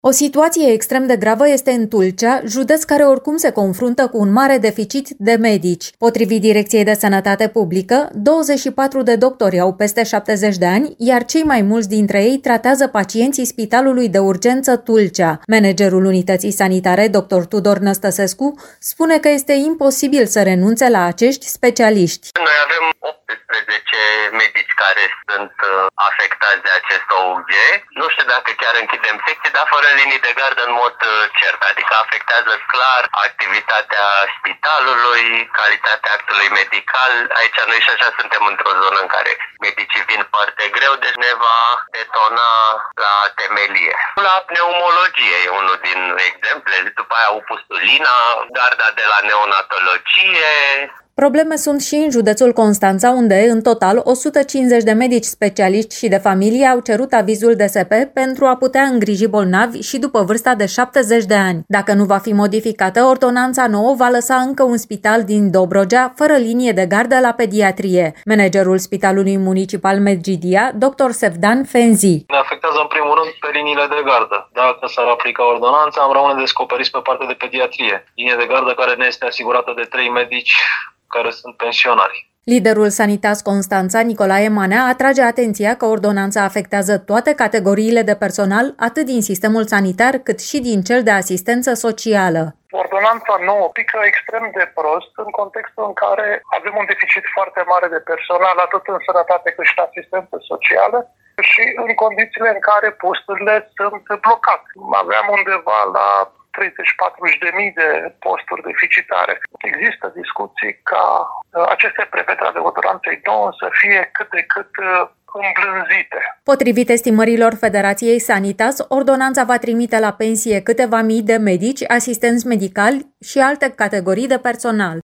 O situație extrem de gravă este în Tulcea, județ care oricum se confruntă cu un mare deficit de medici. Potrivit Direcției de Sănătate Publică, 24 de doctori au peste 70 de ani, iar cei mai mulți dintre ei tratează pacienții Spitalului de Urgență Tulcea. Managerul unității sanitare, dr. Tudor Năstăsescu, spune că este imposibil să renunțe la acești specialiști. Noi avem 18 medici care sunt afectați de acest OUG. Nu știu dacă chiar închidem secții, dar fără linii de gardă în mod cert, adică afectează clar activitatea spitalului, calitatea actului medical. Aici noi și așa suntem într-o zonă în care medicii vin foarte greu, deci ne va detona la temelie. La pneumologie e unul din exemple, după aia Upustulina, garda de la neonatologie. Probleme sunt și în județul Constanța, unde, în total, 150 de medici specialiști și de familie au cerut avizul DSP pentru a putea îngriji bolnavi și după vârsta de 70 de ani. Dacă nu va fi modificată, ordonanța nouă va lăsa încă un spital din Dobrogea fără linie de gardă la pediatrie. Managerul Spitalului Municipal Medgidia, dr. Sevdan Fenzi. Ne afectează în primul rând pe liniile de gardă. Dacă s-ar aplica ordonanța, am rămâne descoperiți pe partea de pediatrie. Linie de gardă care ne este asigurată de 3 medici care sunt pensionari. Liderul Sanitas Constanța, Nicolae Manea, atrage atenția că ordonanța afectează toate categoriile de personal, atât din sistemul sanitar, cât și din cel de asistență socială. Ordonanța nouă pică extrem de prost în contextul în care avem un deficit foarte mare de personal, atât în sănătate cât și în asistență socială, și în condițiile în care posturile sunt blocate. Aveam undeva la 30-40.000 de posturi deficitare. Există discuții ca aceste prevederi ale ordonanței nouă să fie cât de cât îmblânzite. Potrivit estimărilor Federației Sanitas, ordonanța va trimite la pensie câteva mii de medici, asistenți medicali și alte categorii de personal.